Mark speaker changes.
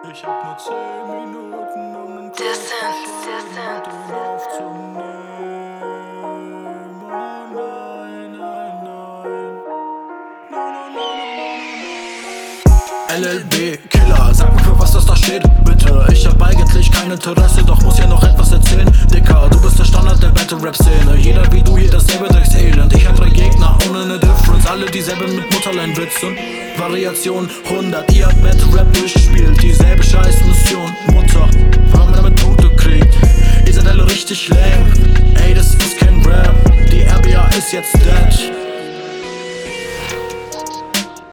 Speaker 1: Ich hab nur 10 Minuten, um nen Koffer aufzunehmen. Oh nein, nein, nein. LLB, Killer, sag mir für was das da steht, bitte. Ich hab eigentlich kein Interesse, doch muss ja noch etwas erzählen. Dicker, du bist der Standard der Battle-Rap-Szene. Jeder wie du, hier dasselbe Dreckselend. Ich hab 3 Gegner ohne ne Difference, alle dieselbe mit Mutterlein-Witz und Variation 100. Ihr habt Battle-Rap durchgespielt, dieselbe scheiß Mission.